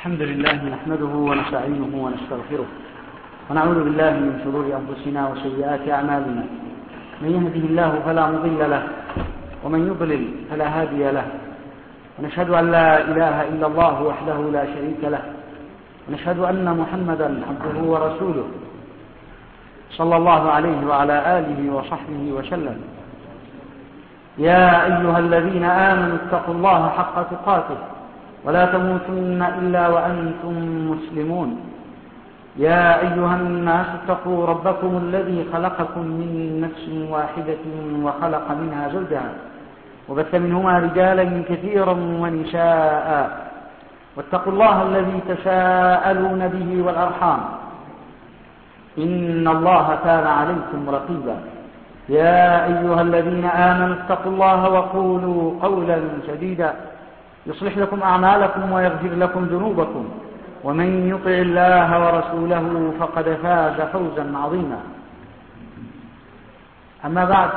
الحمد لله نحمده ونستعينه ونستغفره ونعوذ بالله من شرور أنفسنا وسيئات أعمالنا. من يهده الله فلا مضل له ومن يضلل فلا هادي له، ونشهد أن لا إله إلا الله وحده لا شريك له، ونشهد أن محمدا عبده ورسوله صلى الله عليه وعلى آله وصحبه وسلم. يا أيها الذين آمنوا اتقوا الله حق تقاته ولا تموتن إلا وأنتم مسلمون. يا أيها الناس اتقوا ربكم الذي خلقكم من نفس واحدة وخلق منها زوجها وبث منهما رجالا كثيرا ونساء، واتقوا الله الذي تساءلون به والأرحام إن الله كان عليكم رقيبا. يا أيها الذين آمنوا اتقوا الله وقولوا قولا سديدا يصلح لكم أعمالكم ويغفر لكم ذنوبكم، ومن يطع الله ورسوله فقد فاز فوزا عظيما. أما بعد،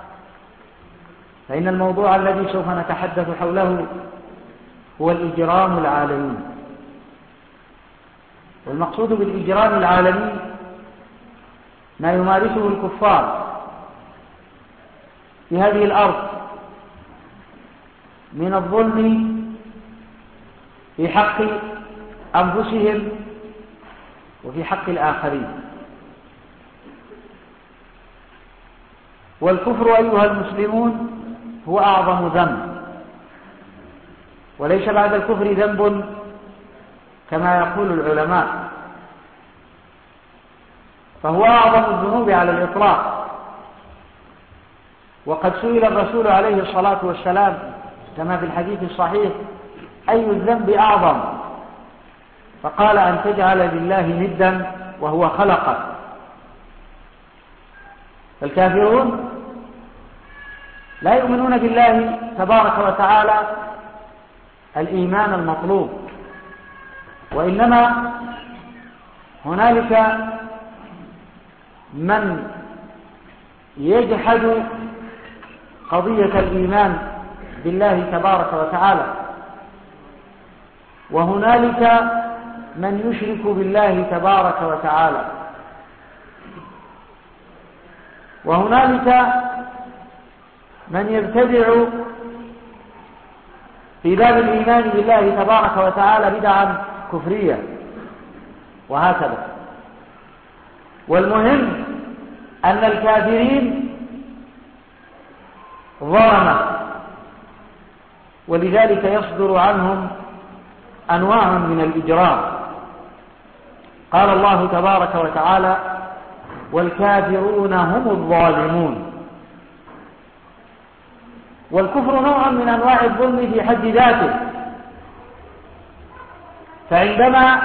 فإن الموضوع الذي سوف نتحدث حوله هو الإجرام العالمي. والمقصود بالإجرام العالمي ما يمارسه الكفار في هذه الأرض من الظلم في حق أنفسهم وفي حق الآخرين. والكفر أيها المسلمون هو أعظم ذنب، وليس بعد الكفر ذنب كما يقول العلماء، فهو أعظم الذنوب على الإطلاق. وقد سئل الرسول عليه الصلاة والسلام كما في الحديث الصحيح: أي الذنب أعظم؟ فقال: أن تجعل لله ندا وهو خلقك. فالكافرون لا يؤمنون بالله تبارك وتعالى الإيمان المطلوب، وإنما هنالك من يجحد قضية الإيمان بالله تبارك وتعالى، وهنالك من يشرك بالله تبارك وتعالى، وهنالك من يبتدع في باب الإيمان بالله تبارك وتعالى بدعا كفرية، وهكذا. والمهم أن الكافرين ظلمة، ولذلك يصدر عنهم أنواع من الإجرام. قال الله تبارك وتعالى: والكافرون هم الظالمون. والكفر نوع من أنواع الظلم في حد ذاته، فعندما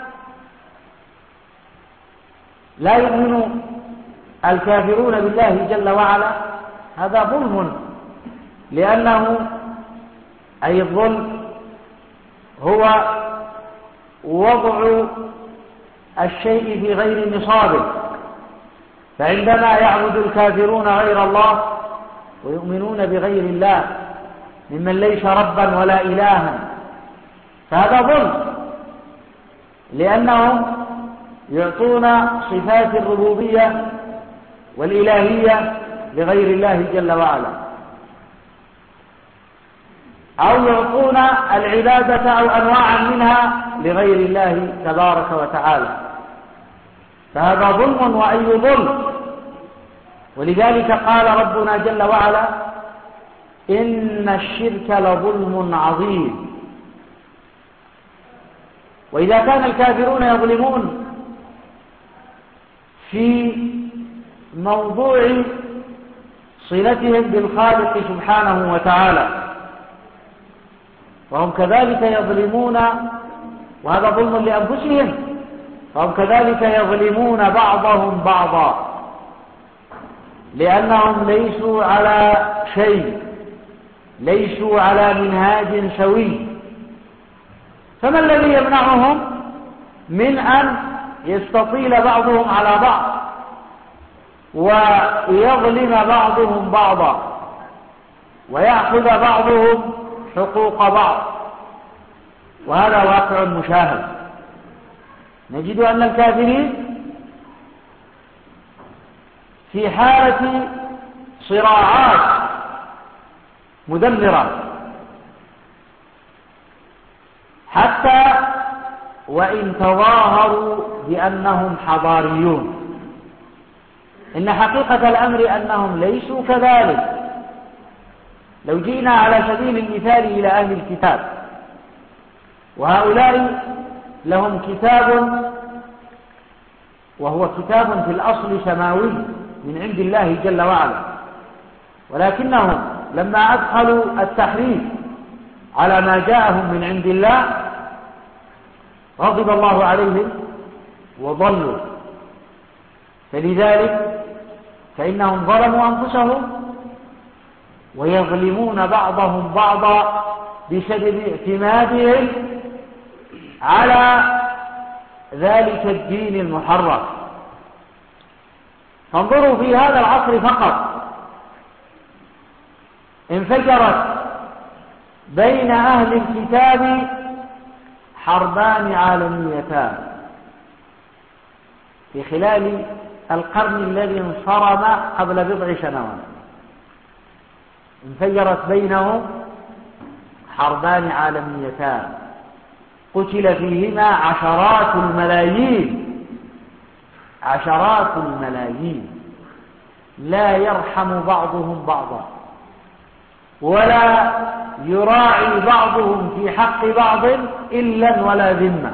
لا يؤمن الكافرون بالله جل وعلا هذا ظلم، لأنه أي الظلم هو وضع الشيء في غير نصابه. فعندما يعبد الكافرون غير الله ويؤمنون بغير الله ممن ليس ربا ولا إلها، فهذا ظلم، لأنهم يعطون صفات الربوبية والإلهية لغير الله جل وعلا، أو يعطون العبادة أو أنواعا منها لغير الله تبارك وتعالى، فهذا ظلم وأي ظلم. ولذلك قال ربنا جل وعلا: إن الشرك لظلم عظيم. وإذا كان الكافرون يظلمون في موضوع صلتهم بالخالق سبحانه وتعالى، وهم كذلك يظلمون، وهذا ظلم لأنفسهم، فهم كذلك يظلمون بعضهم بعضا، لأنهم ليسوا على شيء، ليسوا على منهاج سوي. فما الذي يمنعهم من أن يستطيل بعضهم على بعض ويظلم بعضهم بعضا ويأخذ بعضهم حقوق بعض؟ وهذا واقع مشاهد. نجد أن الكافرين في حالة صراعات مدمرة، حتى وإن تظاهروا بأنهم حضاريون، إن حقيقة الأمر أنهم ليسوا كذلك. لو جئنا على سبيل المثال إلى أهل الكتاب، وهؤلاء لهم كتاب، وهو كتاب في الأصل سماوي من عند الله جل وعلا، ولكنهم لما أدخلوا التحريف على ما جاءهم من عند الله غضب الله عليهم وضلوا. فلذلك فإنهم ظلموا أنفسهم ويظلمون بعضهم بعضا بسبب اعتمادهم على ذلك الدين المحرف. فانظروا في هذا العصر فقط انفجرت بين أهل الكتاب حربان عالميتان في خلال القرن الذي انصرم قبل بضع سنوات. انفجرت بينهم حربان عالميتان قتل فيهما عشرات الملايين، لا يرحم بعضهم بعضا ولا يراعي بعضهم في حق بعض إلا ولا ذمة.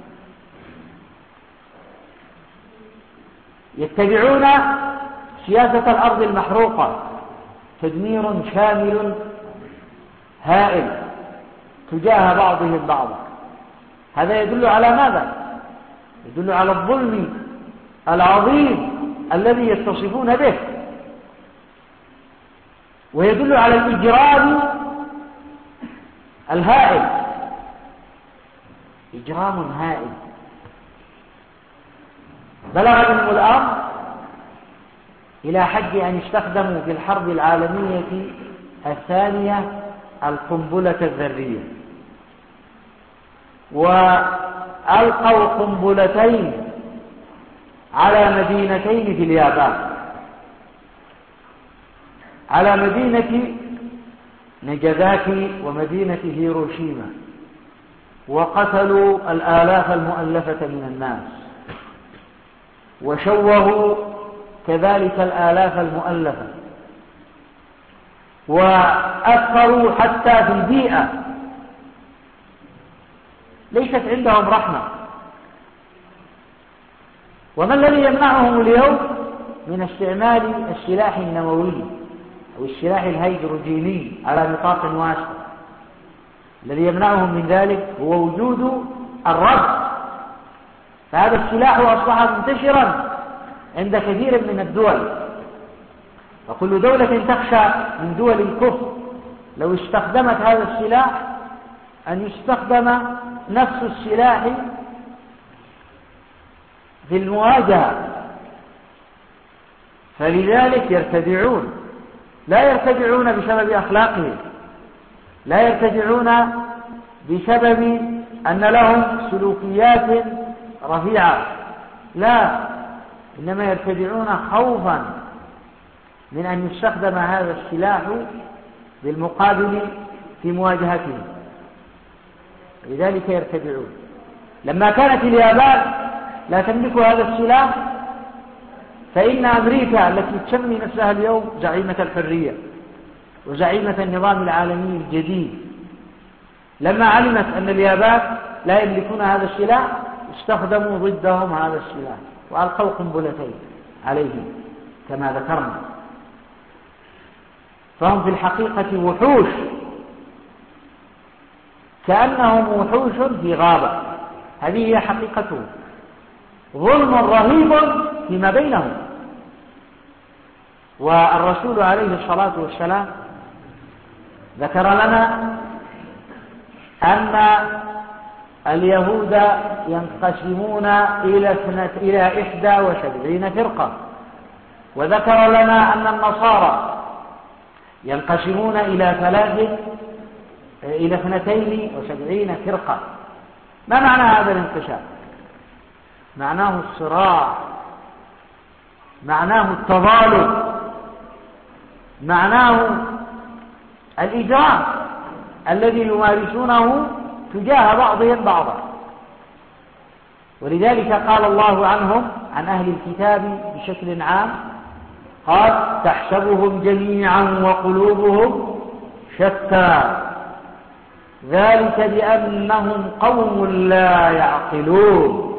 يتبعون سياسة الأرض المحروقة، تدمير شامل هائل تجاه بعضهم بعضا. هذا يدل على ماذا؟ يدل على الظلم العظيم الذي يتصفون به، ويدل على الإجرام الهائل، إجرام هائل. بلغ بهم الأمر إلى حد أن استخدموا في الحرب العالمية الثانية القنبلة الذرية، وألقوا قنبلتين على مدينتين في اليابان، على مدينة ناجازاكي ومدينة هيروشيما، وقتلوا الآلاف المؤلفة من الناس، وشوهوا كذلك الآلاف المؤلفة، وأثروا حتى في البيئة. ليست عندهم رحمة. وما الذي يمنعهم اليوم من استعمال السلاح النووي أو السلاح الهيدروجيني على نطاق واسع؟ الذي يمنعهم من ذلك هو وجود الرد. فهذا السلاح أصبح منتشرا عند كثير من الدول، وكل دولة تخشى من دول الكفر لو استخدمت هذا السلاح أن يستخدم نفس السلاح في المواجهة. فلذلك يرتدعون، لا يرتدعون بسبب أخلاقهم، لا يرتدعون بسبب أن لهم سلوكيات رفيعة، لا، إنما يرتدعون خوفا من أن يستخدم هذا السلاح بالمقابل في مواجهتهم، لذلك يرتدعون. لما كانت اليابان لا تملك هذا السلاح، فإن أمريكا التي تسمي نفسها اليوم زعيمة الحرية وزعيمة النظام العالمي الجديد، لما علمت أن اليابان لا يملكون هذا السلاح استخدموا ضدهم هذا السلاح وألقوا قنبلتين عليهم كما ذكرنا. فهم في الحقيقة وحوش، كأنهم وحوش في غابة. هذه هي حقيقتهم، ظلم رهيب فيما بينهم. والرسول عليه الصلاة والسلام ذكر لنا أن اليهود ينقسمون إلى 71 فرقة، وذكر لنا أن النصارى ينقسمون إلى 72 فرقة. ما معنى هذا الانقشاع؟ معناه الصراع، معناه التظالم، معناه الإجرام الذي يمارسونه تجاه بعضهم بعضا. ولذلك قال الله عنهم، عن أهل الكتاب بشكل عام، قال تحسبهم جميعا وقلوبهم شتى ذلك بأنهم قوم لا يعقلون.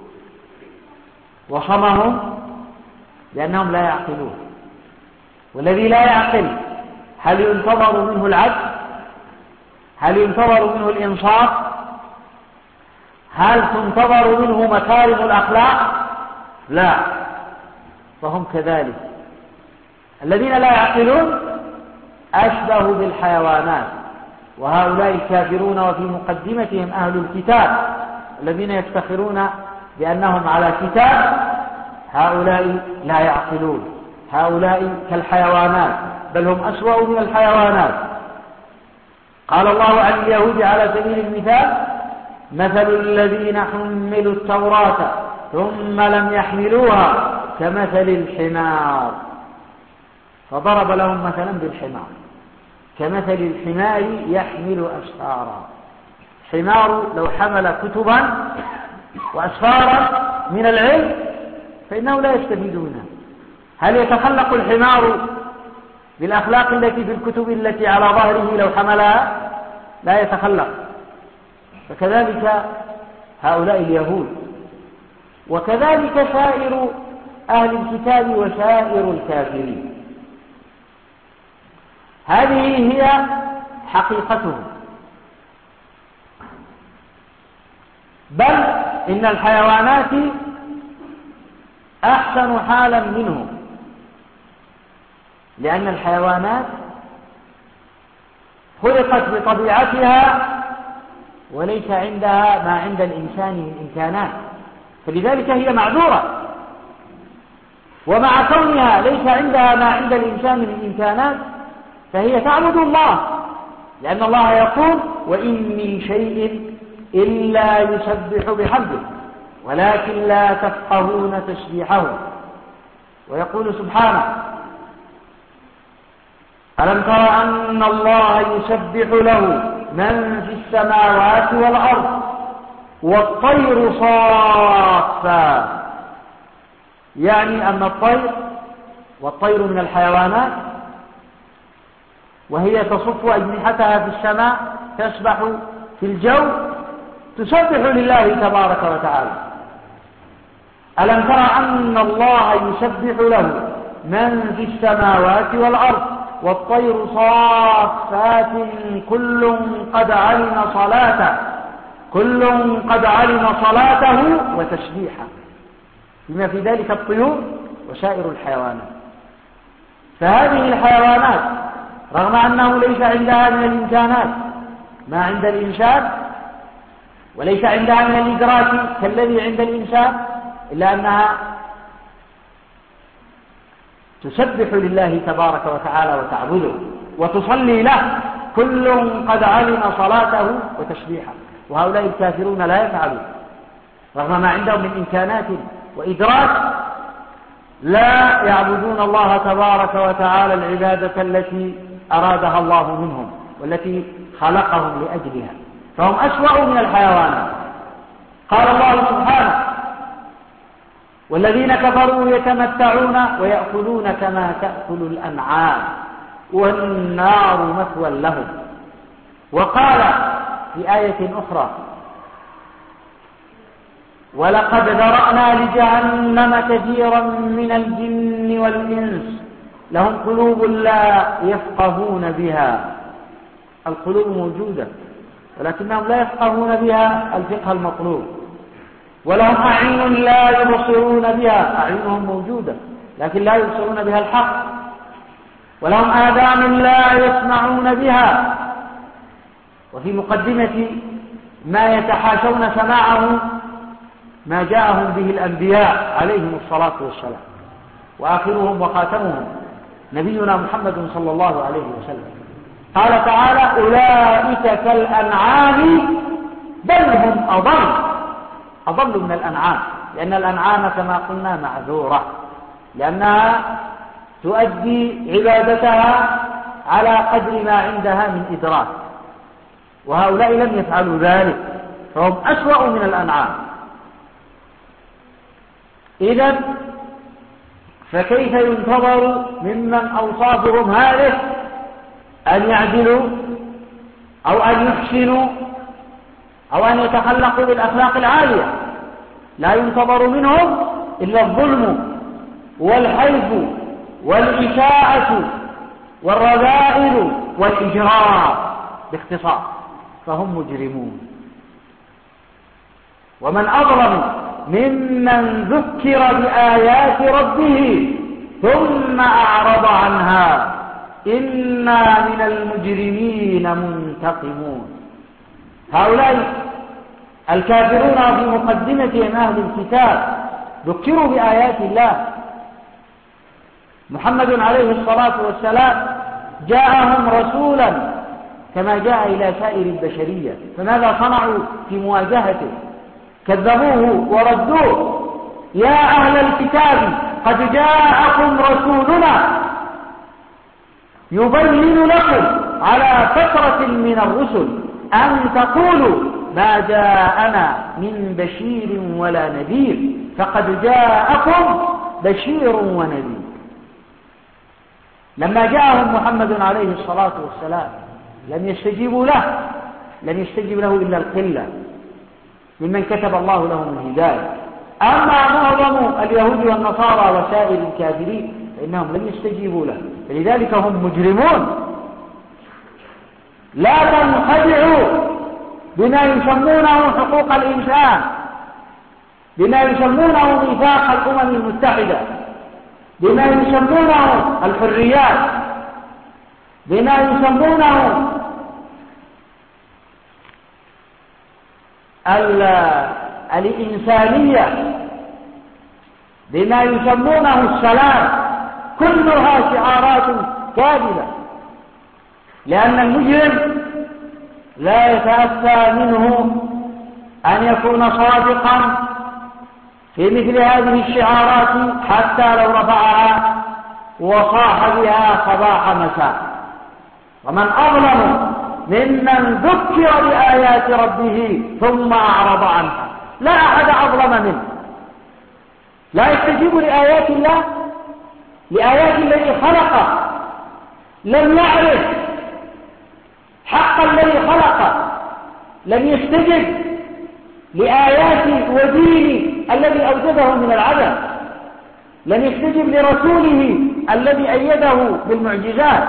وصمهم لأنهم لا يعقلون. والذي لا يعقل هل ينتظر منه العدل؟ هل ينتظر منه الإنصاف؟ هل تنتظر منه مكارم الأخلاق؟ لا، فهم كذلك. الذين لا يعقلون أشبه بالحيوانات، وهؤلاء الكافرون وفي مقدمتهم أهل الكتاب الذين يفتخرون بأنهم على كتاب، هؤلاء لا يعقلون، هؤلاء كالحيوانات، بل هم أسوأ من الحيوانات. قال الله عن اليهود على سبيل المثال مثل الذين حملوا التوراة ثم لم يحملوها كمثل الحمار، فضرب لهم مثلا بالحمار، كمثل الحمار يحمل أسفارا. حمار لو حمل كتبا وأسفارا من العلم فإنه لا يستفيد منها. هل يتخلق الحمار بالأخلاق التي في الكتب التي على ظهره لو حملها؟ لا يتخلق. فكذلك هؤلاء اليهود، وكذلك سائر أهل الكتاب وسائر الكافرين. هذه هي حقيقتهم. بل إن الحيوانات أحسن حالا منهم، لأن الحيوانات خلقت بطبيعتها وليس عندها ما عند الإنسان من إمكانات، فلذلك هي معذورة. ومع كونها ليس عندها ما عند الإنسان من إمكانات فهي تعبد الله، لأن الله يقول وإن من شيء إلا يسبح بحمده ولكن لا تفقهون تسبيحه. ويقول سبحانه ألم تر أن الله يسبح له من في السماوات والأرض والطير صافات، يعني أن الطير، والطير من الحيوانات، وهي تصف أجنحتها في السماء تسبح في الجو تسبح لله تبارك وتعالى. ألم تر أن الله يسبح له من في السماوات والأرض والطير صافات كل قد علم صلاته وتسبيحه، بما في ذلك الطيور وسائر الحيوانات. فهذه الحيوانات رغم أنه ليس عندها من الإمكانات ما عند الإنسان، وليس عندها من الإدراك كالذي عند الإنسان، إلا أنها تسبح لله تبارك وتعالى وتعبده وتصلي له، كل قد علم صلاته وتسبيحه. وهؤلاء الكافرون لا يفعلون، رغم ما عندهم من إمكانات وإدراك لا يعبدون الله تبارك وتعالى العبادة التي أرادها الله منهم والتي خلقهم لأجلها، فهم أسوأ من الحيوانات. قال الله سبحانه والذين كفروا يتمتعون ويأكلون كما تأكل الأنعام والنار مثوى لهم. وقال في آية أخرى ولقد ذرأنا لجهنم كثيرا من الجن والإنس لهم قلوب لا يفقهون بها. القلوب موجودة ولكنهم لا يفقهون بها الفقه المطلوب. ولهم أعين لا يبصرون بها، أعينهم موجودة لكن لا يبصرون بها الحق. ولهم آذان لا يسمعون بها. وفي مقدمة ما يتحاشون سماعه ما جاءهم به الأنبياء عليهم الصلاة والسلام، وآخرهم وخاتمهم نبينا محمد صلى الله عليه وسلم. قال تعالى أولئك كالأنعام بل هم أضل من الأنعام، لأن الأنعام كما قلنا معذورة، لأنها تؤدي عبادتها على قدر ما عندها من إدراك، وهؤلاء لم يفعلوا ذلك، فهم أسوأ من الأنعام. إذن فكيف ينتظر ممن أوصافهم هذه أن يعدلوا أو أن يحسنوا أو أن يتخلقوا بالأخلاق العالية؟ لا ينتظر منهم إلا الظلم والحيف والإساءة والرذائل والإجرام باختصار، فهم مجرمون. ومن أظلم ممن ذكر بآيات ربه ثم أعرض عنها إنا من المجرمين منتقمون. هؤلاء الكافرون في مقدمتهم أهل الكتاب ذكروا بآيات الله. محمد عليه الصلاة والسلام جاءهم رسولا كما جاء إلى سائر البشرية، فماذا صنعوا في مواجهته؟ كذبوه وردوه. يا أهل الكتاب قد جاءكم رسولنا يبين لكم على فترة من الرسل أن تقولوا ما جاءنا من بشير ولا نذير، فقد جاءكم بشير ونذير. لما جاءهم محمد عليه الصلاة والسلام لم يستجيبوا له، لم يستجيب له إلا القلة ممن كتب الله لهم الهداية. أما معظم اليهود والنصارى وسائر الكافرين فإنهم لم يستجيبوا له، فلذلك هم مجرمون. لا تنخدعوا بما يسمونه حقوق الإنسان، بما يسمونه ميثاق الأمم المتحدة، بما يسمونه الحريات، بما يسمونه الإنسانية، بما يسمونه السلام، كلها شعارات كاذبة. لأن المجرم لا يتأتى منه أن يكون صادقا في مثل هذه الشعارات حتى لو رفعها وصاح بها صباح مساء. ومن أظلم ممن ذكر بآيات ربه ثم أعرض عنها. لا أحد أظلم منه، لا يستجيب لآيات الله، لآيات الذي خلقه، لم يعرف حق الذي خلقه، لم يستجب لآيات ودين الذي أوجده من العدم، لم يستجب لرسوله الذي أيده بالمعجزات،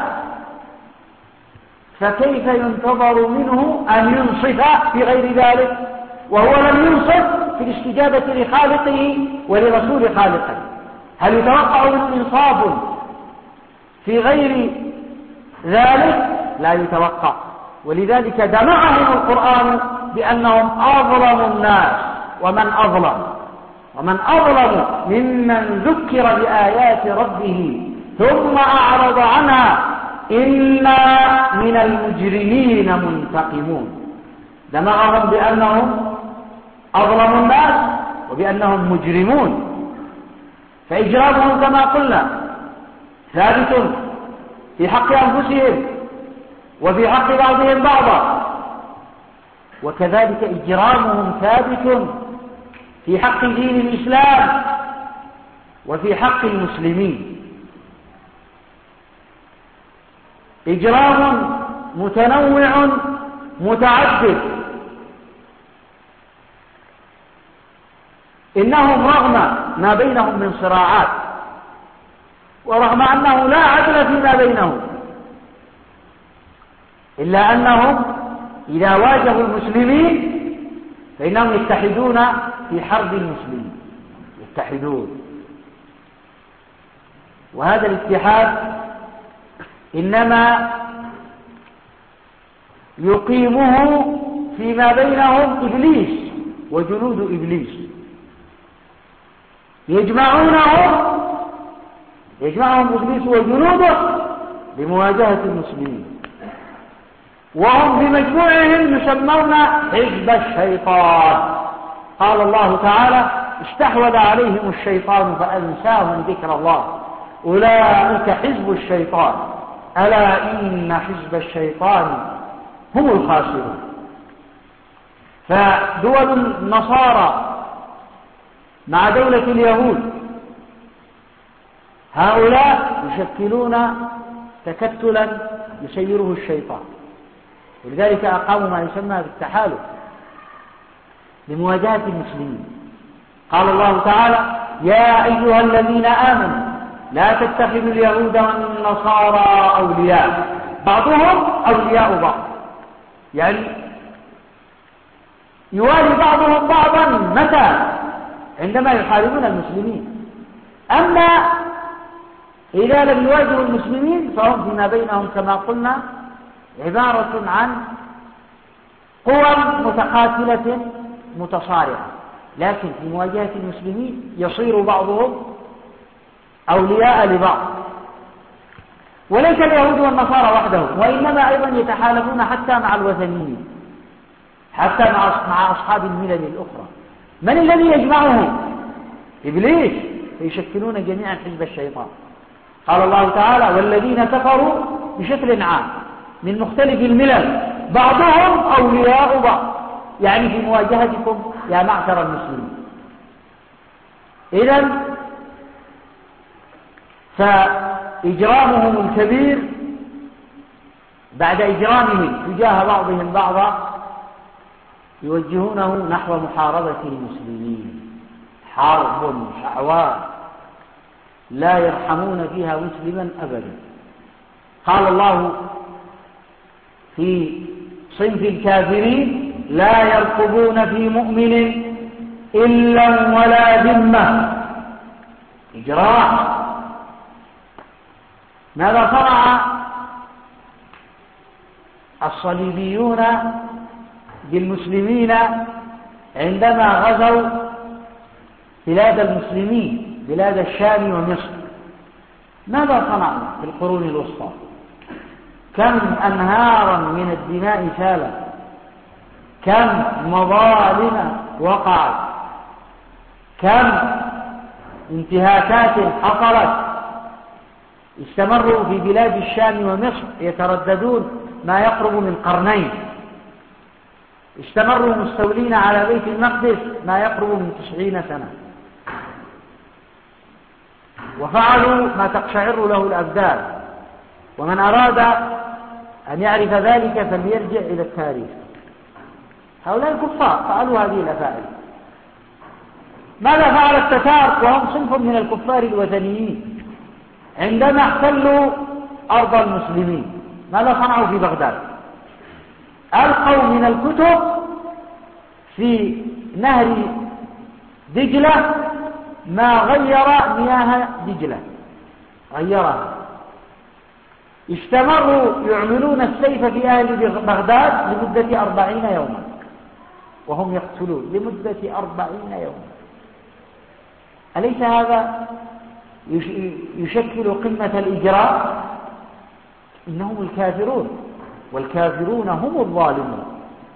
فكيف ينتظر منه أن ينصف في غير ذلك وهو لم ينصف في الاستجابة لخالقه ولرسول خالقه؟ هل يتوقع منه إنصاف في غير ذلك؟ لا يتوقع. ولذلك دمعهم القرآن بأنهم أظلم الناس. ومن أظلم ممن ذكر بآيات ربه ثم أعرض عنها إنا من المجرمين منتقمون. دمعهم بأنهم أظلم الناس وبأنهم مجرمون، فإجرامهم كما قلنا ثابت في حق أنفسهم وفي حق بعضهم بعضا، وكذلك إجرامهم ثابت في حق دين الإسلام وفي حق المسلمين. إجرام متنوع متعدد. إنهم رغم ما بينهم من صراعات ورغم أنه لا عدل فيما بينهم، إلا أنهم إذا واجهوا المسلمين فإنهم يتحدون في حرب المسلمين، يتحدون. وهذا الاتحاد إنما يقيمه فيما بينهم إبليس وجنود إبليس، يجمعهم إبليس وجنوده لمواجهة المسلمين. وهم بمجموعهم يسمون حزب الشيطان. قال الله تعالى: استحوذ عليهم الشيطان فأنساهم ذكر الله أولئك حزب الشيطان ألا إن حزب الشيطان هم الخاسرون. فدول النصارى مع دولة اليهود هؤلاء يشكلون تكتلا يسيره الشيطان، ولذلك أقاموا ما يسمى بالتحالف لمواجهة المسلمين. قال الله تعالى: يا أيها الذين آمنوا لا تتخذوا اليهود والنصارى أولياء بعضهم أولياء بعض، يعني يوالي بعضهم بعضا متى؟ عندما يحاربون المسلمين. أما إذا لم يواجهوا المسلمين فهم فيما بينهم كما قلنا عبارة عن قوى متقاتلة متصارعة، لكن في مواجهة المسلمين يصير بعضهم أولياء لبعض. وليس اليهود والنصارى وحدهم، وإنما أيضا يتحالفون حتى مع الوثنيين، حتى مع أصحاب الملل الأخرى. من الذي يجمعهم؟ إبليس، فيشكلون جميعا حزب الشيطان. قال الله تعالى: والذين كفروا بشكل عام من مختلف الملل بعضهم أولياء بعض، يعني في مواجهتكم يا معشر المسلمين. إذن فإجرامهم الكبير بعد إجرامهم تجاه بعضهم بعضا يوجهونه نحو محاربة المسلمين، حرب شعواء لا يرحمون فيها مسلما أبدا. قال الله في صنف الكافرين: لا يرقبون في مؤمن إلا ولا ذمة. إجرام. ماذا صنع الصليبيون بالمسلمين عندما غزوا بلاد المسلمين، بلاد الشام ومصر؟ ماذا صنعوا في القرون الوسطى؟ كم أنهارا من الدماء سالت، كم مظالم وقعت، كم انتهاكات حصلت. استمروا في بلاد الشام ومصر يترددون ما يقرب من قرنين، استمروا مستولين على بيت المقدس ما يقرب من 90 سنة، وفعلوا ما تقشعر له الأبدان. ومن أراد أن يعرف ذلك فليرجع إلى التاريخ. هؤلاء الكفار فعلوا هذه الأفاعيل. ماذا فعل التتار وهم صنف من الكفار الوثنيين عندما احتلوا أرض المسلمين؟ ماذا صنعوا في بغداد؟ ألقوا من الكتب في نهر دجلة ما غير مياه دجلة، غيرها. استمروا يعملون السيف في أهل بغداد لمدة 40 يوما، وهم يقتلون لمدة 40 يوما. أليس هذا يشكل قمة الإجرام؟ إنهم الكافرون، والكافرون هم الظالمون.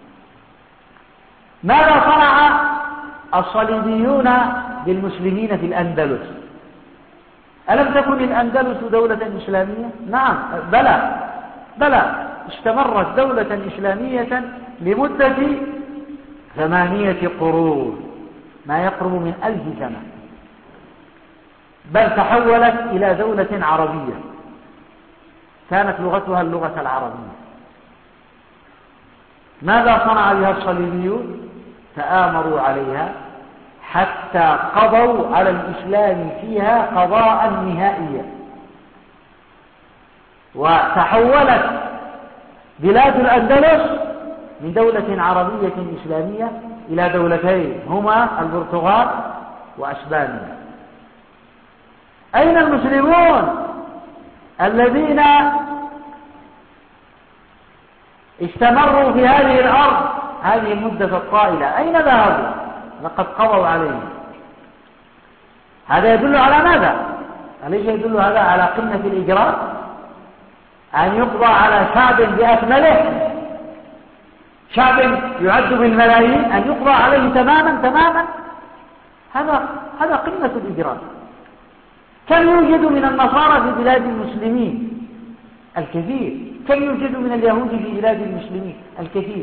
ماذا صنع الصليبيون بالمسلمين في الأندلس؟ ألم تكن الأندلس دولة إسلامية؟ نعم، بلى استمرت دولة إسلامية لمدة 8 قرون، ما يقرب من 1000 سنة، بل تحولت إلى دولة عربية كانت لغتها اللغة العربية. ماذا صنع بها الصليبيون؟ تآمروا عليها حتى قضوا على الإسلام فيها قضاء نهائيا، وتحولت بلاد الأندلس من دولة عربية إسلامية إلى دولتين هما البرتغال وأسبانيا. أين المسلمون الذين استمروا في هذه الأرض هذه المدة الطائلة؟ أين ذهبوا؟ لقد قضوا عليهم. هذا يدل على ماذا؟ أليس يدل هذا على قمة الإجرام؟ أن يقضى على شعب بأكمله شعب يعد بالملايين أن يقضى عليه تماما تماما، هذا قمة الإجرام. كم يوجد من النصارى في بلاد المسلمين؟ الكثير. كم يوجد من اليهود في بلاد المسلمين؟ الكثير.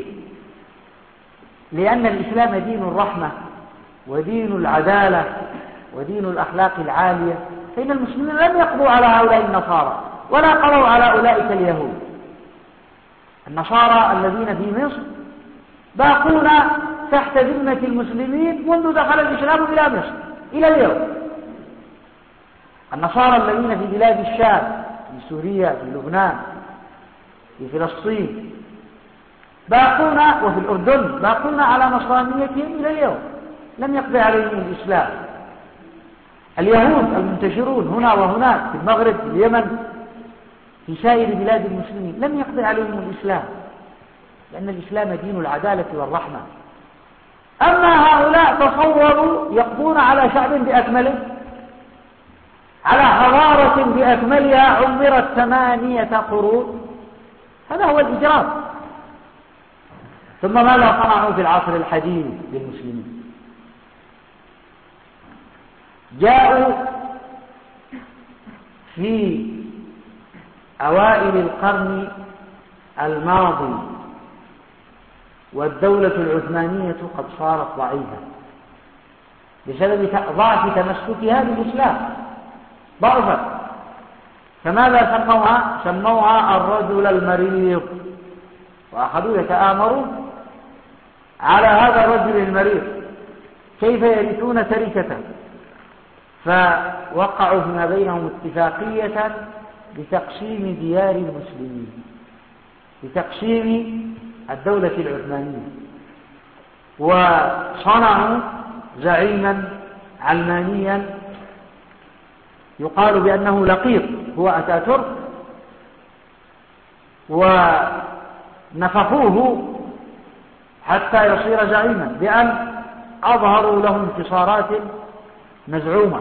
لأن الإسلام دين الرحمة ودين العدالة ودين الأخلاق العالية، فإن المسلمين لم يقضوا على هؤلاء النصارى ولا قضوا على أولئك اليهود. النصارى الذين في مصر باقون تحت ذمة المسلمين منذ دخل الإسلام إلى مصر إلى اليوم. النصارى الذين في بلاد الشام، في سوريا، في لبنان، في فلسطين، باقون وفي الأردن باقون على نصرانيتهم إلى اليوم، لم يقضي عليهم الإسلام. اليهود المنتشرون هنا وهناك في المغرب، في اليمن، في سائر بلاد المسلمين، لم يقضي عليهم الإسلام، لأن الإسلام دين العدالة والرحمة. أما هؤلاء تصوروا يقضون على شعب بأكمله، على حضارة بأكملها عمرت 8 قرون، هذا هو الإجرام. ثم ماذا صنعوا في العصر الحديث للمسلمين؟ جاءوا في أوائل القرن الماضي والدولة العثمانية قد صارت ضعيفة بسبب ضعف تمسكها بالإسلام، ضعفت. فماذا سموها؟ سموها الرجل المريض، وأخذوا يتآمرون على هذا الرجل المريض كيف يرثون تركته، فوقعوا فيما بينهم اتفاقية بتقسيم ديار المسلمين، بتقسيم الدولة العثمانية، وصنعوا زعيما علمانيا يقال بأنه لقيط، هو أتاتورك، ونفخوه حتى يصير زعيما بأن أظهروا له انتصارات مزعومة،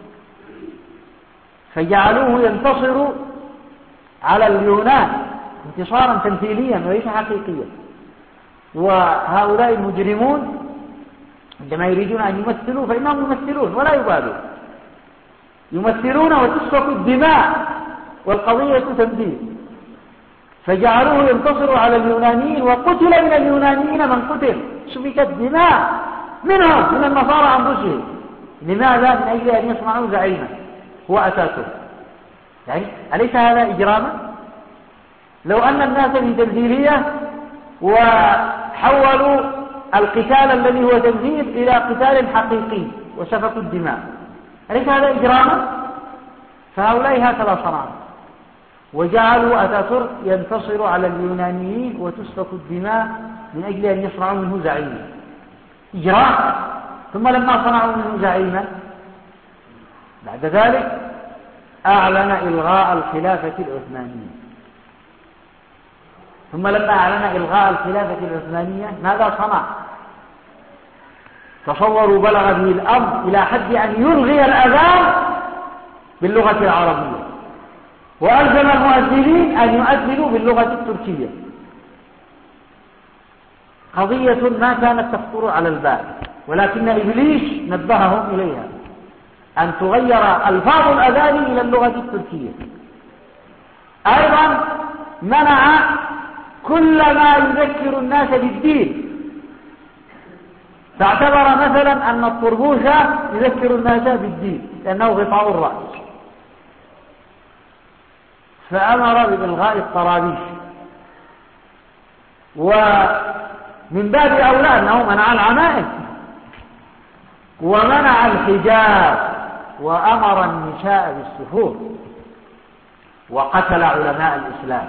فجعلوه ينتصر على اليونان انتصارا تمثيليا وليس حقيقيا. وهؤلاء المجرمون عندما يريدون أن يمثلوا فإنهم يمثلون ولا يبالون، يمثلون وتسفك الدماء والقضية تمثيل، فجعلوه ينتصر على اليونانيين، وقتل من اليونانيين من قتل، سفكت دماء منهم من النصارى أنفسهم. لماذا؟ من أجل أن يصنعوا زعيما هو أتاتورك. يعني أليس هذا إجراما؟ لو أن الناس في تمثيلية وحولوا القتال الذي هو تمثيل إلى قتال حقيقي وسفكوا الدماء، أليس هذا إجراما؟ فهؤلاء هكذا صنعوا، وجعلوا أتاتورك ينتصر على اليونانيين وتسفك الدماء من أجل أن يصنعوا منه زعيما، إجرام. ثم لما صنعوا منه زعيما بعد ذلك أعلن إلغاء الخلافة العثمانية. ثم لما أعلن إلغاء الخلافة العثمانية ماذا صنع؟ تصوروا بلغ به الأمر إلى حد أن يلغي الأذان باللغة العربية، وألزم المؤذنين أن يؤذنوا باللغة التركية، قضية ما كانت تخطر على البال، ولكن إبليس نبههم إليها، أن تغير ألفاظ الأذان إلى اللغة التركية. أيضا منع كل ما يذكر الناس بالدين، فاعتبر مثلا أن الطربوش يذكر الناس بالدين لأنه غطاء الرأس، فأمر بإلغاء الطرابيش. ومن باب أولى أنه منع العمائم ومنع الحجاب وأمر النساء بالسفور، وقتل علماء الإسلام،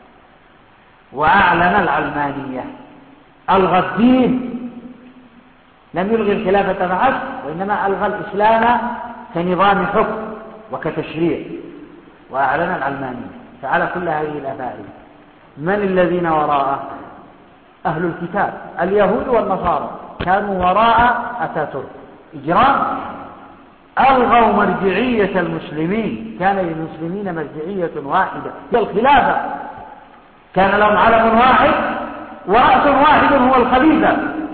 وأعلن العلمانية، ألغى الدين، لم يلغي الخلافة معه، وإنما ألغى الإسلام كنظام حكم وكتشريع، وأعلن العلمانية. فعلى كل هذه الأفاعيل من الذين وراءه؟ أهل الكتاب، اليهود والنصارى كانوا وراء أتاتورك، إجرام. ألغوا مرجعية المسلمين، كان للمسلمين مرجعية واحدة هي الخلافة، كان لهم علم واحد ورأس واحد هو الخليفة،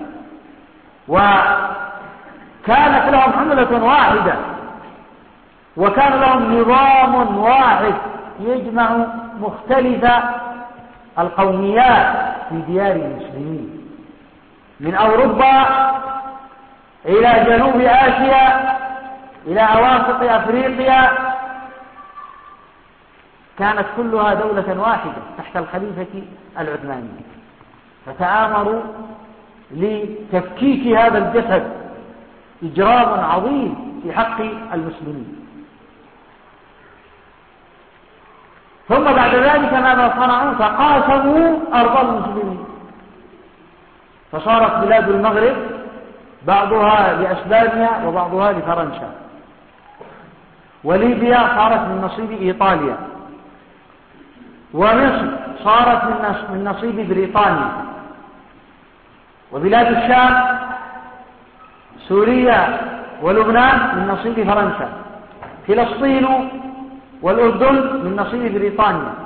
وكانت لهم عملة واحدة، وكان لهم نظام واحد يجمع مختلف القوميات في ديار المسلمين من أوروبا إلى جنوب آسيا إلى أواسط أفريقيا، كانت كلها دولة واحدة تحت الخليفة العثماني، فتآمروا لتفكيك هذا الجسد، إجرام عظيم في حق المسلمين. ثم بعد ذلك ماذا صنعوا؟ فقاسموا أرض المسلمين، فصارت بلاد المغرب بعضها لأسبانيا وبعضها لفرنسا، وليبيا صارت من نصيب إيطاليا، ومصر صارت من نصيب بريطانيا، وبلاد الشام سوريا ولبنان من نصيب فرنسا، فلسطين والأردن من نصيب بريطانيا.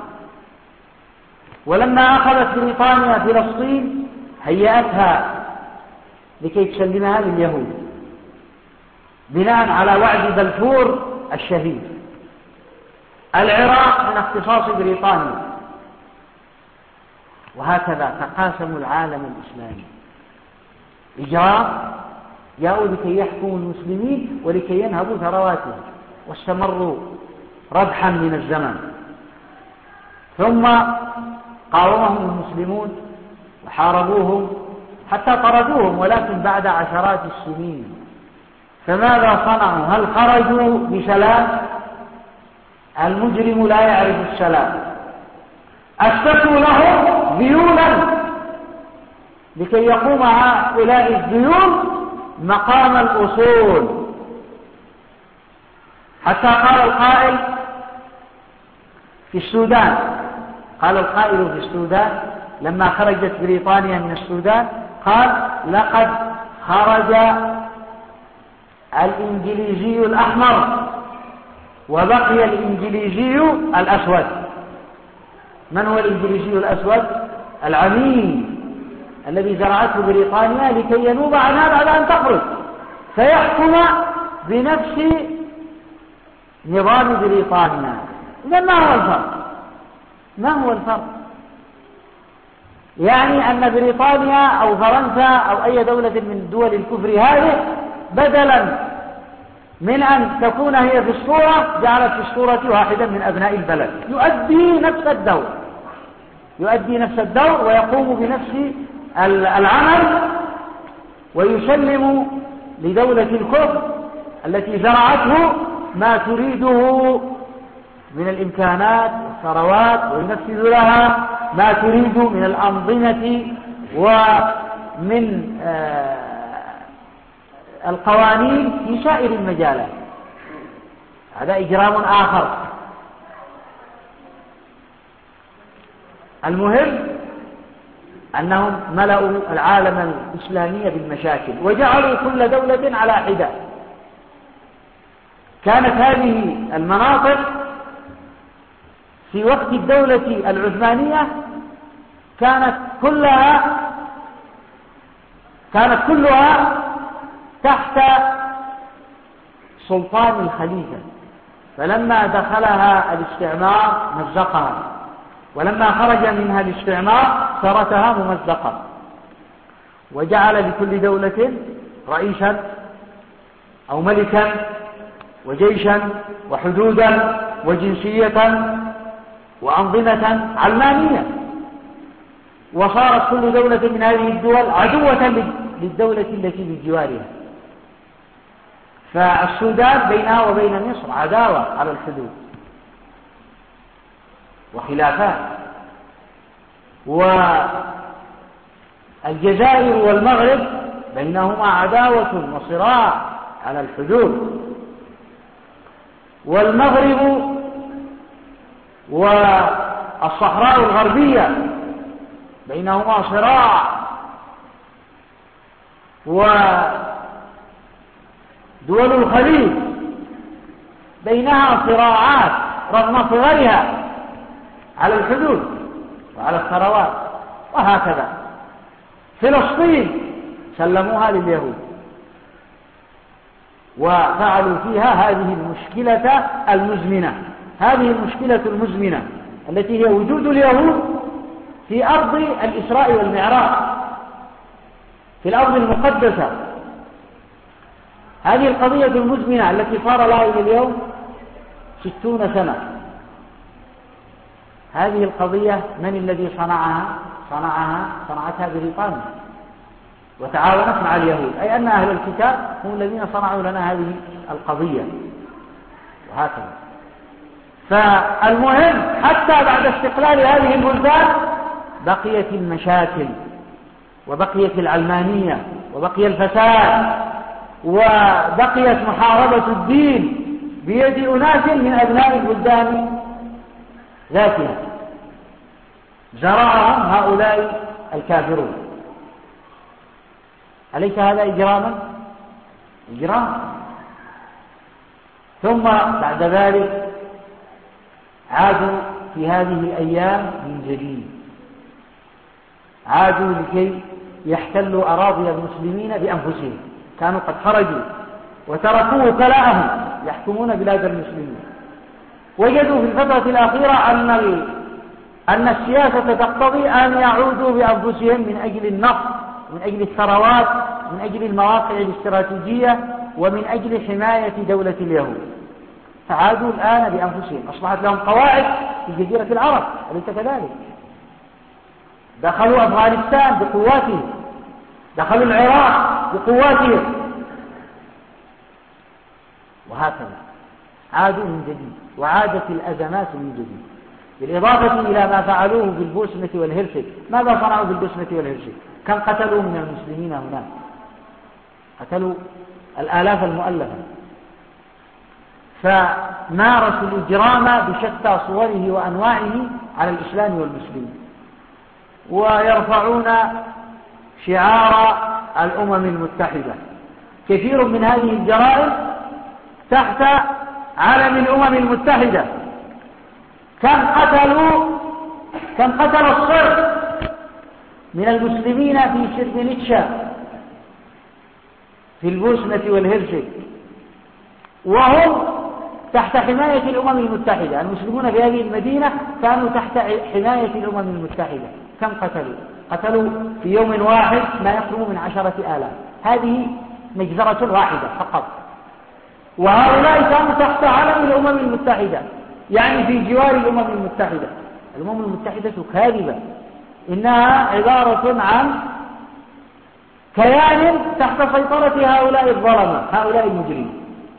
ولما أخذت بريطانيا فلسطين هيأتها لكي تسلمها لليهود بناء على وعد بلفور الشهير. العراق من اختصاص بريطانيا، وهكذا تقاسموا العالم الإسلامي. إجرام جاءوا لكي يحكموا المسلمين ولكي ينهبوا ثرواتهم، واستمروا ربحا من الزمن. ثم قاومهم المسلمون وحاربوهم حتى طردوهم، ولكن بعد عشرات السنين. فماذا صنعوا؟ هل خرجوا بسلام؟ المجرم لا يعرف السلام. أسسوا لهم ذيولا لكي يقوم هؤلاء الذيول مقام الأصول، حتى قال القائل في السودان، قال القائل في السودان لما خرجت بريطانيا من السودان، قال: لقد خرج الإنجليزي الأحمر وبقي الإنجليزي الأسود. من هو الإنجليزي الأسود؟ العميل الذي زرعته بريطانيا لكي ينوب عنها بعد أن تخرج، فيحكم بنفس نظام بريطانيا. إذن ما هو الفرق؟ ما هو الفرق؟ يعني أن بريطانيا أو فرنسا أو أي دولة من دول الكفر هذه بدلا من أن تكون هي في الصورة جعلت في الصورة واحدا من أبناء البلد يؤدي نفس الدور ويقوم بنفس العمل، ويسلم لدولة الكفر التي زرعته ما تريده من الإمكانات والثروات، وينفذ لها ما تريد من الأنظمة ومن القوانين في سائر المجالات. هذا إجرام آخر. المهم أنهم ملأوا العالم الإسلامي بالمشاكل وجعلوا كل دولة على حدة. كانت هذه المناطق في وقت الدولة العثمانية كانت كلها تحت سلطان الخليفة، فلما دخلها الاستعمار مزقها، ولما خرج منها الاستعمار تركها ممزقة، وجعل لكل دولة رئيسا أو ملكا وجيشا وحدودا وجنسية وأنظمة علمانية، وصارت كل دولة من هذه الدول عدوة للدولة التي بجوارها. فالسودان بينها وبين مصر عداوة على الحدود وخلافات، والجزائر والمغرب بينهما عداوة وصراع على الحدود، والمغرب والصحراء الغربية بينهما صراع، ودول الخليج بينها صراعات رغم صغرها على الحدود وعلى الثروات، وهكذا. فلسطين سلموها لليهود وفعلوا فيها هذه المشكلة المزمنة، هذه المشكلة المزمنة التي هي وجود اليهود في أرض الإسراء والمعراج، في الأرض المقدسة. هذه القضية المزمنة التي صار لها إلى اليوم 60 سنة. هذه القضية من الذي صنعتها بريطانيا وتعاونت مع اليهود، أي أن أهل الكتاب هم الذين صنعوا لنا هذه القضية، وهكذا. فالمهم حتى بعد استقلال هذه البلدان بقيت المشاكل وبقيت العلمانية وبقي الفساد وبقيت محاربة الدين بيد أناس من أبناء البلدان ذاتها زرعهم هؤلاء الكافرون. أليس هذا إجراما؟ إجرام. ثم بعد ذلك عادوا في هذه الأيام من جديد، عادوا لكي يحتلوا أراضي المسلمين بأنفسهم. كانوا قد خرجوا وتركوا وكلاءهم يحكمون بلاد المسلمين. وجدوا في الفترة الأخيرة أن السياسة تقتضي أن يعودوا بأنفسهم من أجل النفط، من أجل الثروات، من أجل المواقع الاستراتيجية، ومن أجل حماية دولة اليهود. فعادوا الآن بأنفسهم، أصبحت لهم قواعد في جزيرة العرب، أليس كذلك؟ دخلوا أفغانستان بقواتهم، دخلوا العراق بقواتهم، وهكذا عادوا من جديد، وعادت الأزمات من جديد. بالإضافة إلى ما فعلوه بالبوسنة والهرسك. ماذا صنعوا بالبوسنة والهرسك؟ كم قتلوا من المسلمين هناك؟ قتلوا الآلاف المؤلفة. فمارسوا الإجرام بشتى صوره وأنواعه على الإسلام والمسلمين، ويرفعون شعار الأمم المتحدة. كثير من هذه الجرائم تحت علم الأمم المتحدة. كم قتل الصرب من المسلمين في سربينيتشا في البوسنة والهرسك وهم تحت حماية الأمم المتحدة. المسلمون في هذه المدينة كانوا تحت حماية الأمم المتحدة. كم قتلوا في يوم واحد ما يقرب من 10,000. هذه مجزرة واحدة فقط، وهؤلاء كانوا تحت علم الأمم المتحدة، يعني في جوار الأمم المتحدة. الأمم المتحدة كاذبة، إنها عبارة عن كيان تحت سيطرة هؤلاء الظلمة، هؤلاء المجرمين.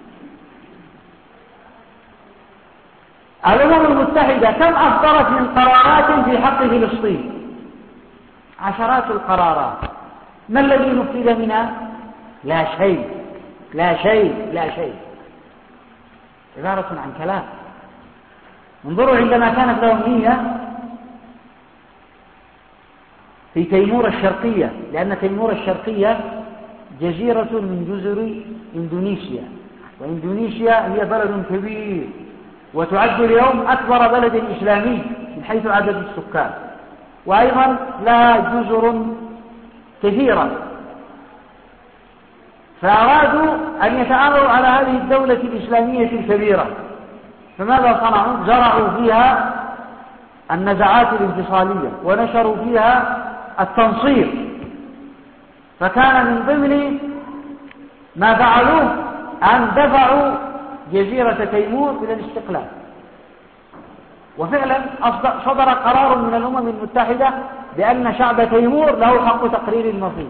الأمم المتحدة كم أصدرت من قرارات في حق فلسطين؟ عشرات القرارات. ما الذي نفذ منها؟ لا شيء لا شيء لا شيء، عبارة عن كلام. انظروا عندما كانت لهم نية في تيمور الشرقية، لأن تيمور الشرقية جزيرة من جزر إندونيسيا، وإندونيسيا هي بلد كبير وتعد اليوم أكبر بلد إسلامي من حيث عدد السكان، وأيضا لها جزر كثيرة. فأرادوا أن يتآمروا على هذه الدولة الإسلامية الكبيرة. فماذا صنعوا؟ زرعوا فيها النزعات الانفصالية ونشروا فيها التنصير. فكان من ضمن ما فعلوه أن دفعوا جزيرة تيمور إلى الاستقلال. وفعلا صدر قرار من الأمم المتحدة بأن شعب تيمور له حق تقرير المصير.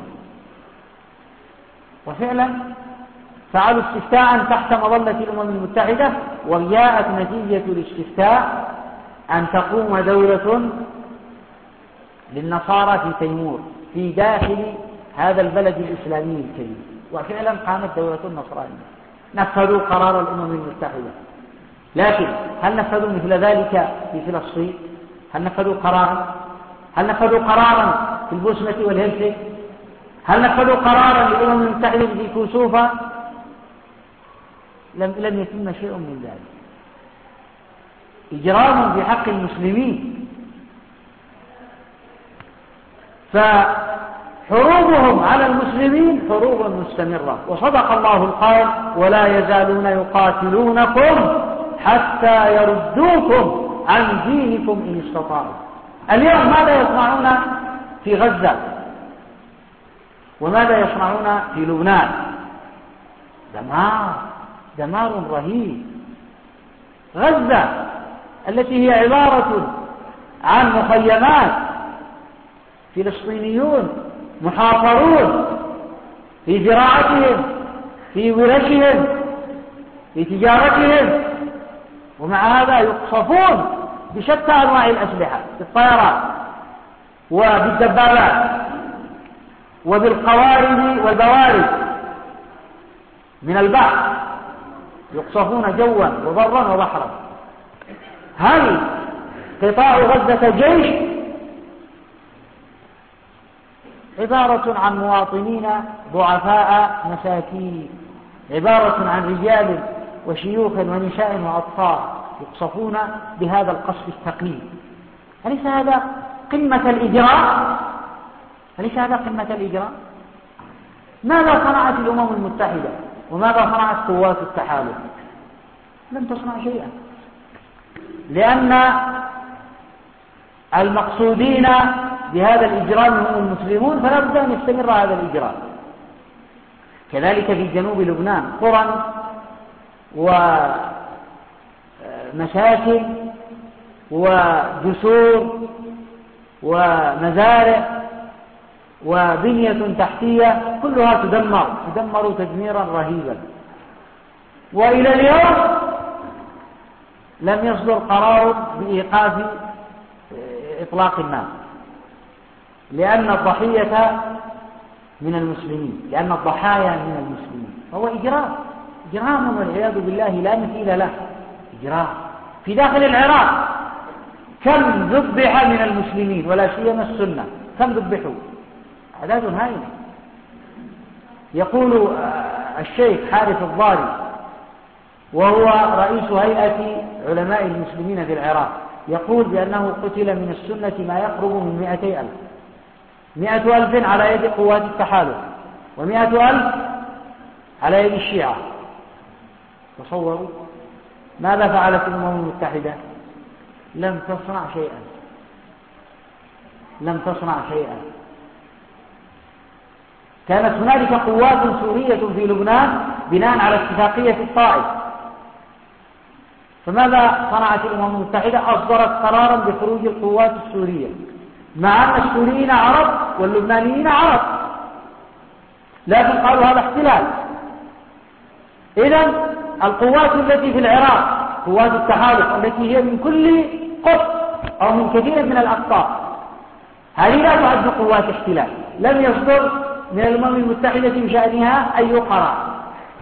وفعلا فعلوا استفتاء تحت مظلة الأمم المتحدة، وجاءت نتيجة الاستفتاء أن تقوم دولة للنصارى في تيمور في داخل هذا البلد الإسلامي الكبير. وفعلا قامت دولة نصرانية، نفذوا قرار الأمم المتحدة. لكن هل نفذوا مثل ذلك في فلسطين؟ هل نفذوا قرارا في البوسنة والهرسك؟ هل نفذوا قرارا للأمم المتحدة في كوسوفا؟ لم يتم شيء من ذلك. إجرام في حق المسلمين. حروبهم على المسلمين حروب مستمرة، وصدق الله القائل: ولا يزالون يقاتلونكم حتى يردوكم عن دينكم إن استطاعوا. اليوم ماذا يصنعون في غزة؟ وماذا يصنعون في لبنان؟ دمار رهيب. غزة التي هي عبارة عن مخيمات، فلسطينيون محاصرون في زراعتهم، في ورشهم، في تجارتهم، ومع هذا يقصفون بشتى أنواع الأسلحة، بالطيران وبالدبابات وبالقوارب والبوارد من البحر، يقصفون جوا وبرا وبحرا. هل قطاع غزة جيش؟ عبارة عن مواطنين ضعفاء مساكين، عبارة عن رجال وشيوخ ونساء وأطفال يقصفون بهذا القصف الثقيل. أليس هذا قمة الإجرام؟ أليس هذا قمة الإجرام؟ ماذا صنعت الأمم المتحدة وماذا صنعت قوات التحالف؟ لم تصنع شيئا، لأن المقصودين بهذا الإجرام هم المسلمون، فلا بد أن يستمر هذا الإجرام. كذلك في جنوب لبنان قرى ومساكن وجسور ومزارع وبنية تحتية كلها تدمر تدميرا رهيبا. وإلى اليوم لم يصدر قرار بإيقاف إطلاق النار، لأن الضحية من المسلمين، لأن الضحايا من المسلمين. فهو إجرام والعياذ بالله لا مثيل له. إجرام في داخل العراق. كم ذبح من المسلمين ولا سيما السنة؟ كم ذبحوا؟ أعداد هائلة. يقول الشيخ حارث الضاري وهو رئيس هيئة علماء المسلمين في العراق، يقول بأنه قتل من السنة ما يقرب من 200,000. 100,000 على يد قوات التحالف، و100,000 على يد الشيعة. تصوروا ماذا فعلت الأمم المتحدة؟ لم تصنع شيئا. كانت هنالك قوات سورية في لبنان بناء على اتفاقية الطائف، فماذا صنعت الأمم المتحدة؟ أصدرت قرارا بخروج القوات السورية، مع أن السوريين عرب واللبنانيين عرب، لكن قالوا هذا احتلال. إذن القوات التي في العراق قوات التحالف التي هي من كل قطب أو من كثير من الأقطار، هذه لا تعد قوات احتلال. لم يصدر من الأمم المتحدة بشأنها أي قرار،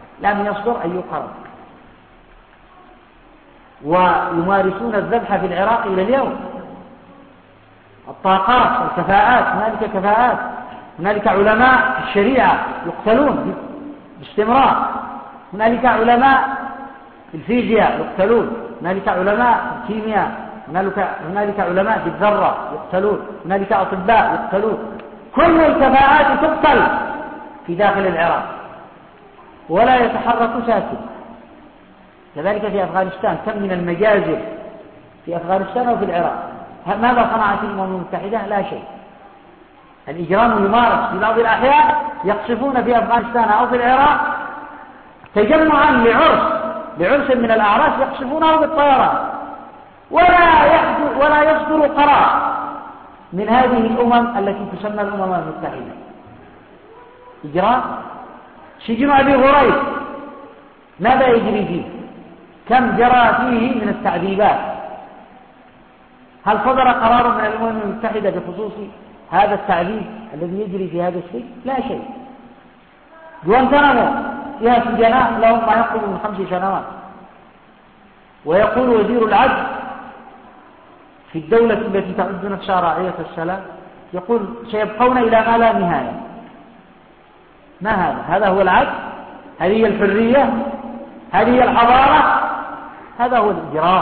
ويمارسون الذبح في العراق إلى اليوم. الطاقات والكفاءات، هنالك كفاءات، هنالك علماء في الشريعة يقتلون باستمرار، هنالك علماء في الفيزياء يقتلون، هنالك علماء في الكيمياء، هنالك علماء في الذرة يقتلون، هنالك أطباء يقتلون. كل الكفاءات تقتل في داخل العراق ولا يتحرك ساكن. كذلك في أفغانستان، كم من المجازر في أفغانستان وفي العراق. ماذا صنعت الأمم المتحدة؟ لا شيء. الإجرام يمارس في بعض الأحيان، يقصفون في أفغانستان أو في العراق تجمعا لعرس من الأعراس، يقصفونه بالطيران، ولا يصدر قرار من هذه الأمم التي تسمى الأمم المتحدة. إجرام. سجن أبي غريب ماذا يجري فيه؟ كم جرى فيه من التعذيبات؟ هل صدر قرار من الأمم المتحدة بخصوص هذا التعذيب الذي يجري في هذا السجن؟ لا شيء. غوانتانامو فيها سجناء لهم ما يقرب من 5 سنوات. ويقول وزير العدل في الدولة التي تعد نفسها راعية السلام، يقول سيبقون إلى ما لا نهاية. ما هذا هو العدل؟ هذه هي الحرية؟ هذه هي الحضارة؟ هذا هو الإجرام.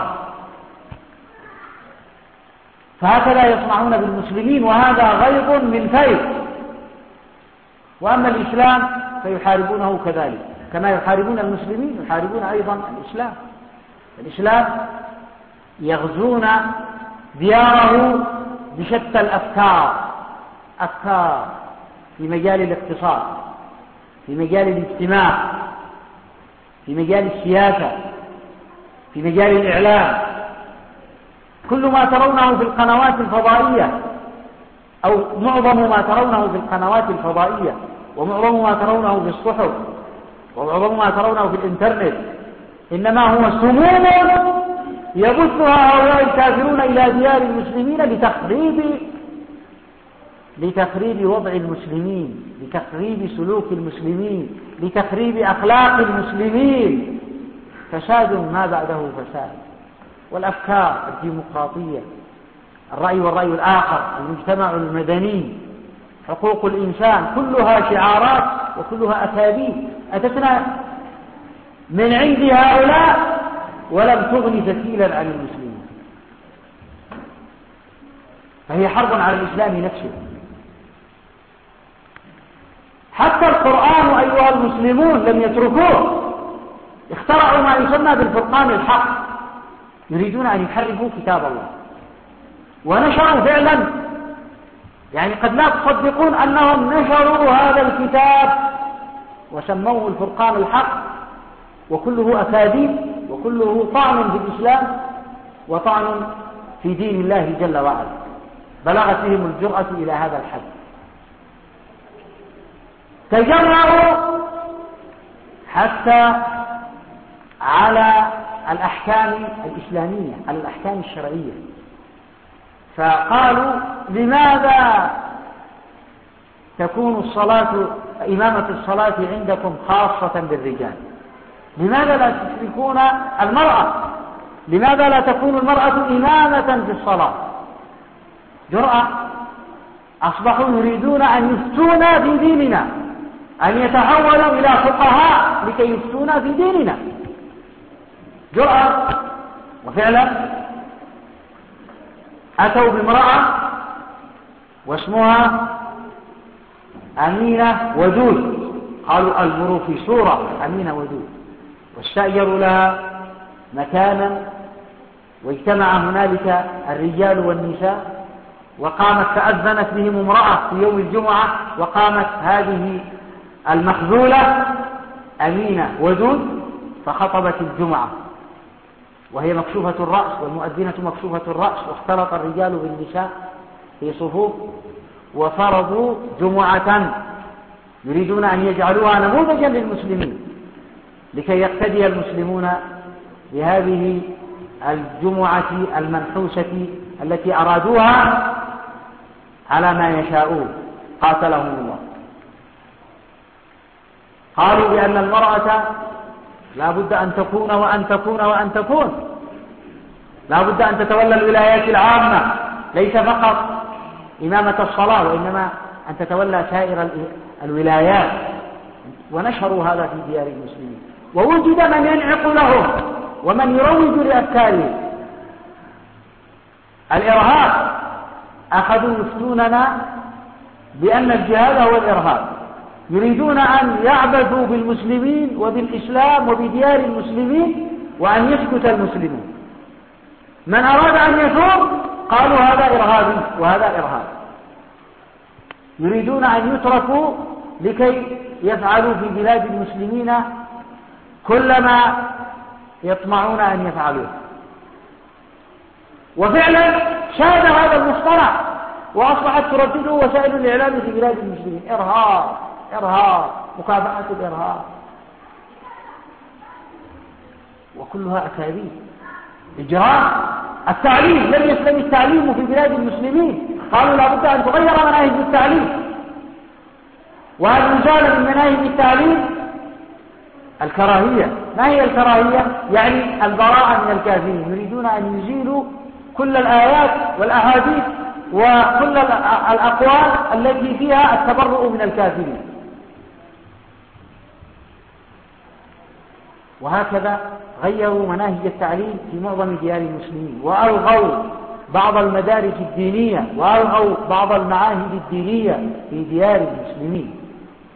فهكذا يصنعون بالمسلمين، وهذا غيظ من فيض وأما الإسلام فيحاربونه كذلك، كما يحاربون المسلمين يحاربون أيضا الإسلام. الإسلام يغزون دياره بشتى أفكار في مجال الاقتصاد، في مجال الاجتماع، في مجال السياسة، في مجال الإعلام. كل ما ترونه في القنوات الفضائية أو معظم ما ترونه في القنوات الفضائية ومعظم ما ترونه في الصحف ومعظم ما ترونه في الإنترنت إنما هو سموم يبثها هؤلاء الكافرون إلى ديار المسلمين لتخريب وضع المسلمين، لتخريب سلوك المسلمين، لتخريب أخلاق المسلمين. فساد ما بعده فساد. والأفكار الديمقراطية، الرأي والرأي الآخر، المجتمع المدني، حقوق الإنسان، كلها شعارات وكلها أكاذيب أتتنا من عند هؤلاء ولم تغن فتيلا عن المسلمين. فهي حرب على الإسلام نفسه. حتى القرآن أيها المسلمون لم يتركوه، اخترعوا ما يسمى بالفرقان الحق، يريدون أن يحرفوا كتاب الله ونشروا فعلا، يعني قد لا تصدقون أنهم نشروا هذا الكتاب وسموه الفرقان الحق، وكله أكاذيب وكله طعن في الإسلام وطعن في دين الله جل وعلا. بلغت بهم الجرأة إلى هذا الحد. تجرأوا حتى على الأحكام الإسلامية، على الأحكام الشرعية، فقالوا لماذا تكون إمامة الصلاة عندكم خاصة بالرجال؟ لماذا لا تشركون المرأة؟ لماذا لا تكون المرأة إمامة في الصلاة؟ جرأة. أصبحوا يريدون أن يفتونا في ديننا، أن يتحولوا إلى فقهاء لكي يفتونا في ديننا. جرأة. وفعلا أتوا بامرأة واسمها أمينة ودود، قالوا أجبروا في سورة أمينة ودود، واستأجروا لها مكانا واجتمع هنالك الرجال والنساء، وقامت فأذنت بهم امرأة في يوم الجمعة، وقامت هذه المخذولة أمينة ودود فخطبت الجمعة وهي مكشوفة الرأس والمؤذنة مكشوفة الرأس، واختلط الرجال بالنساء في صفوف وفرضوا جمعة يريدون أن يجعلوها نموذجا للمسلمين لكي يقتدي المسلمون بهذه الجمعة المنحوسة التي أرادوها على ما يشاءون. قاتلهم الله. قالوا بأن المرأة لا بد أن تكون وأن تكون لا بد أن تتولى الولايات العامة، ليس فقط إمامة الصلاة وإنما أن تتولى سائر الولايات. ونشروا هذا في ديار المسلمين، ووجد من ينعق لهم ومن يروج لأفكارهم. الإرهاب، أخذوا يفتوننا بأن الجهاد هو الإرهاب، يريدون أن يعبثوا بالمسلمين وبالإسلام وبديار المسلمين وأن يسكت المسلمون. من أراد أن يثور قالوا هذا إرهابي وهذا إرهاب. يريدون أن يتركوا لكي يفعلوا في بلاد المسلمين كل ما يطمعون أن يفعلوه. وفعلا شاهد هذا المصطلح وأصبحت تردده وسائل الإعلام في بلاد المسلمين: إرهاب، إرهاب، مكافحة الإرهاب، وكلها أكاذيب. إجراء التعليم، لم يسلم التعليم في بلاد المسلمين، قالوا لا بد أن تغير مناهج التعليم، وأن يزال من مناهج التعليم الكراهية. ما هي الكراهية؟ يعني البراءة من الكافرين. يريدون أن يزيلوا كل الآيات والأحاديث وكل الأقوال التي فيها التبرؤ من الكافرين. وهكذا غيروا مناهج التعليم في معظم ديار المسلمين، وألغوا بعض المدارس الدينية، وألغوا بعض المعاهد الدينية في ديار المسلمين.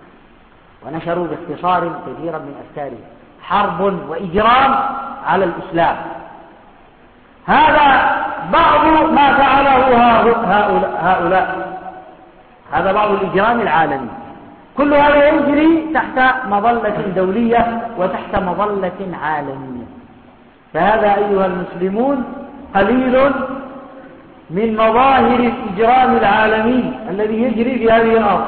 ونشروا باختصار كثيرا من أفكاره، حرب وإجرام على الإسلام. هذا بعض ما فعله هؤلاء، هذا بعض الإجرام العالمي. كل هذا يجري تحت مظلة دولية وتحت مظلة عالمية. فهذا أيها المسلمون قليل من مظاهر الإجرام العالمي الذي يجري في هذه الأرض.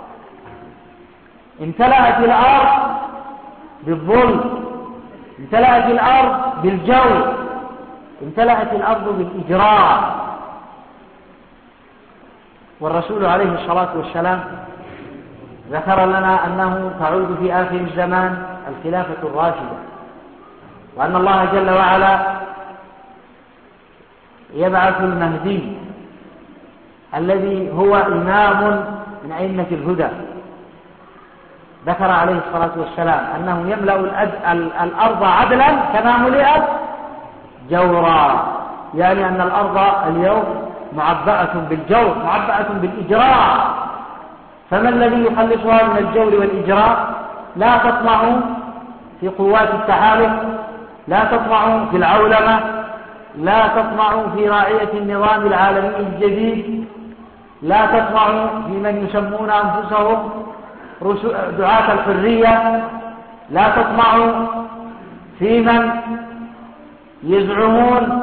امتلأت الأرض بالظلم، امتلأت الأرض بالجور، امتلأت الأرض بالإجرام. والرسول عليه الصلاة والسلام ذكر لنا أنه تعود في آخر الزمان الخلافة الراشدة، وأن الله جل وعلا يبعث المهدي الذي هو إمام من أئمة الهدى. ذكر عليه الصلاة والسلام أنه يملأ الأرض عدلا كما ملئت جورا، يعني أن الأرض اليوم معبأة بالجور، معبأة بالإجراء. فما الذي يخلصها من الجور والإجراء؟ لا تطمع في قوات التحالف، لا تطمع في العولمة، لا تطمع في راعية النظام العالمي الجديد، لا تطمع في من يسمون أنفسهم دعاة الحرية، لا تطمع في من يزعمون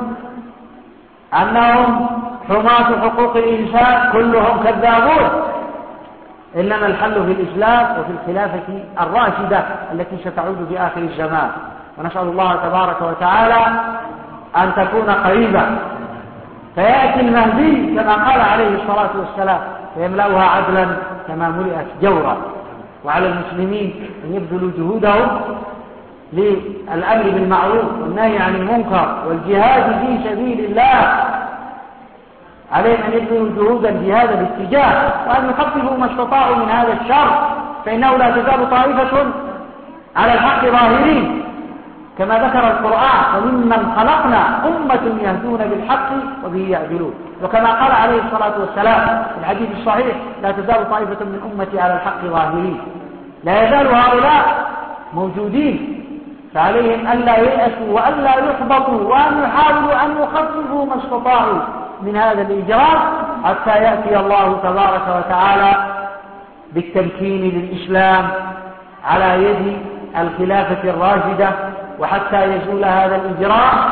أنهم حماة حقوق الإنسان، كلهم كذابون. إنما الحل في الإسلام وفي الخلافة الراشدة التي ستعود في آخر الزمان، ونسأل الله تبارك وتعالى أن تكون قريبا. فيأتي المهدي كما قال عليه الصلاة والسلام فيملأها عدلا كما ملئت جورا. وعلى المسلمين أن يبذلوا جهودهم للأمر بالمعروف والنهي عن المنكر والجهاد في سبيل الله. عليهم أن يبذلوا جهودا في هذا الاتجاه، وأن يخففوا ما استطاعوا من هذا الشر، فإنه لا تزال طائفة على الحق ظاهرين كما ذكر القرآن: وممن خلقنا أمة يهدون بالحق وبه يعدلون. وكما قال عليه الصلاة والسلام في الحديث الصحيح: لا تزال طائفة من أمتي على الحق ظاهرين. لا يزال هؤلاء موجودين، فعليهم ألا ييأسوا وألا يحبطوا، وأن يحاولوا أن يخففوا ما استطاعوا من هذا الإجرام حتى يأتي الله تبارك وتعالى بالتمكين للإسلام على يد الخلافة الراشدة، وحتى يزول هذا الإجرام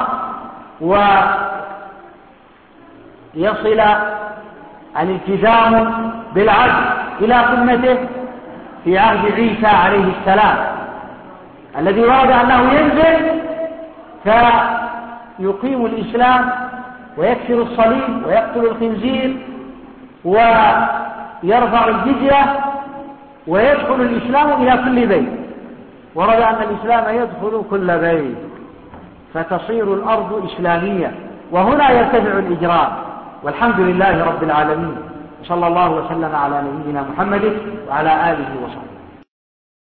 ويصل الالتزام بالعدل إلى قمته في عهد عيسى عليه السلام، الذي ورد أنه ينزل فيقيم الإسلام ويكسر الصليب ويقتل الخنزير ويرفع الجزية ويدخل الإسلام إلى كل بيت. ورد أن الإسلام يدخل كل بيت فتصير الأرض إسلامية، وهنا يرتفع الإجرام. والحمد لله رب العالمين، صلى الله وسلم على نبينا محمد وعلى آله وصحبه.